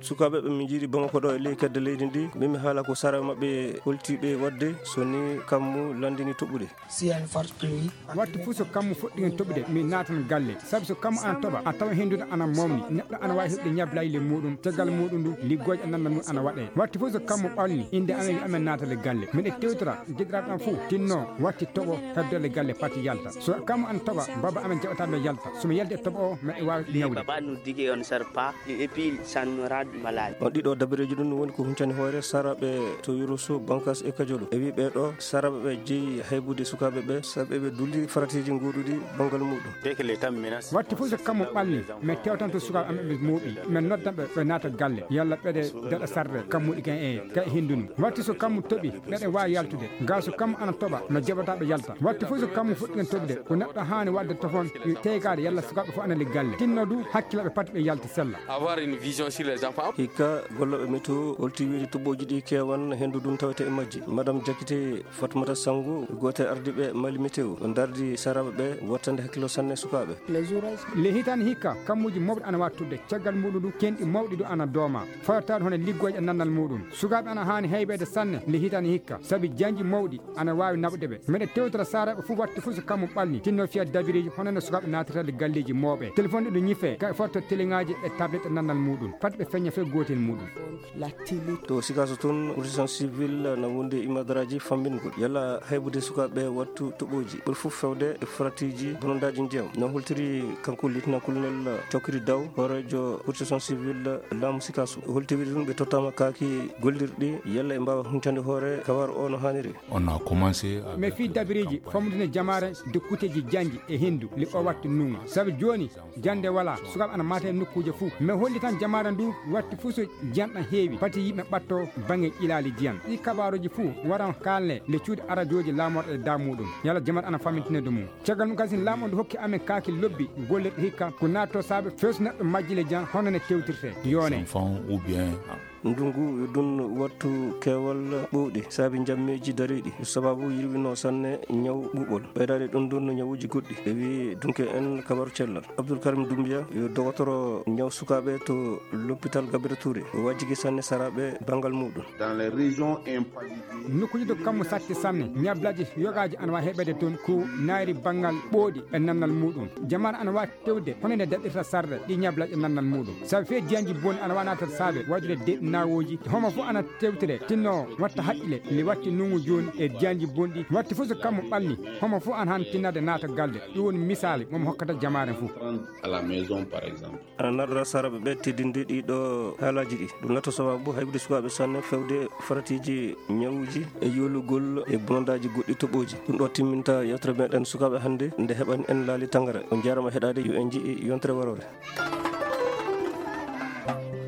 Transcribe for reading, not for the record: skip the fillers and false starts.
sukaɓe ɓe min jiiɗi Bamako ɗo e ley kedde leydi ndi mimi haala ko sara mabɓe holtiɓe wadde soni kammu landini toɓɓude si une forte pluie wattu fuu so kammu fuɗɗigen toɓɓude mi natan galle sabi so kammu ana toɓa a tawa hendude ana momni neɗɗo ana wawi heɓde ñablayile muɗum caggal muɗum ndu liggoje ananda mum ana waɗe wattu fuu so kammu ɓalni inde amen wi amen natale galle miɗe tewtora jiɗiraɓe am fuu tinno watti toɓo heddole galle patti yalta so kammu ana toɓa baba amen jaɓataɓe yalta somi yalde e toɓo o meɗe wawi ñawde baba nous dit qu'on ne sert pas et puis ça nous rend malade on ɗiɗo dabireji ɗum woni ko huncani hoore saraɓe to Yurusu Bankas e Kajolu e wi ɓeɗo saraɓe ɓe jeeyi haybude sukaɓe ɓe sabi ɓe dulli faratiji goɗuɗi banggal muɗum watti fuu so kammu ɓalni mi tewtan to sukaɓe amen ɓe muuɓi min noddanɓe ɓe naata galle yalla ɓeɗe deɗa sarde kammuɗi ken ka e hindunu watti so kammu toɓi ɓeɗe wawi yaltude ga so kammu ana toɓa no jaɓataɓe yalta watti fuu so kammu fuɗɗigen toɓde ko neɗɗo hani wadde toon teygade yalla sukaɓe fof anali galle tinno du hakkillaɓe pati ɓe yalta sella avoir une vision sur les enfants hikka golloɓe météo holti wiide toɓɓoji ɗi kewan hendu ɗum tawete e majji madame Diakité Fatmata Sango gote ardiɓe mali météo on dardi saraɓe ɓe wattande hakkilo sanne sukaɓe le hitani hikka kammuji mawɗi ana wattudde caggal muɗum du kenɗi mawɗi du ana dooma fawtaɗo hono liggoje e nannal muɗum sukaɓe ana hani heybede sanne le hitani hikka saabi janji mawɗi ana wawi naɓde ɓe mbeɗe tewtora saraɓe foof watti foof so kammu ɓalni tinno fiya dabiriji honono sukaɓe natirade galleji mawɓe téléphone ɗi ɗo ñife ka forto téléŋaji e tablette e nannal muɗum pat ɓe feñña fe gotel muɗum to sikaso toon protection civile na wonde imadaraji fambingol yalla haybude sukaɓe wattu toɓoji ɓuri foof fewde e faratiji bonondaji ndiyam no holtiri kanko lieutenant colonel Cokri Daw horejo protection civile laamu sikaso holtiri ɗum ɓe tottama kaaki gollirɗi yalla e mbawa huncande hoore kawar o no hanniri on a commencé mais fi dabiriji famudine jamare de kuteji janji e hendu li o wattu nunga saabi joni jande wala sukaɓe ana mata e nokkuje fou mais holli tan jamare ndu watti fuu so jiyanɗan heewi pati yimɓe ɓatto banggue ilali diyan ɗi kabaruji fou waran kalne le cuuɗi radioji lamorɗe e da muɗum yalla jamare ana famintinede mum caggal mum kasi laamu o ndu hokki amen kaaki lobbi gollirɗe hikka ko natto saabe feeso neɗɗo majjile jan hono ne tewtirte yone enfants ou bien ndungu ɗum wattu keewal ɓuuɗi saabi jammeji dariɗi sababu yirwino sanne ñaw ɓuuɓol ɓeydade ɗum ɗum no ñawuji goɗɗi ɓe wi dunke en kabaru cellal Abdoul Karim Doumbia yo dogotoro ñaw sukaɓe to l'hôpital Gabriel Touré o wajjigi sanne saraɓe bangal muɗum dans les régions impallidiées nokkuji to kammu satti sanne ñablaji yogaji ana wawi heɓede toon ko naari bangal ɓooɗi e nannal muɗum jamanu ana wawi tewde hono ne daɗɗirta sarde ɗi ñablaji e nannal muɗum saabi fe diyanji bonni ana wawi natata saabe wajude deɗɗi nawoji homo fof ana tewtire tinno watta haqqile li watti nungu joni e diyanji bonɗi watti fof so kammu ɓalni homo fof ana han tinnade naata galde ɗum woni misali momo hokkata jamare fof à la maison par exemple ana narɗora saraɓe ɓe teddinde ɗiɗo haalaji ɗi ɗum natto sababu haybude sukaɓe sanne fewde faratiji ñawuji e yolugol e bonondaji goɗɗi toɓoji ɗum ɗo timminta yewtere meɗen sukaɓe hannde nde heɓani en laali tangara on jarama heɗade yo en jii yontere warore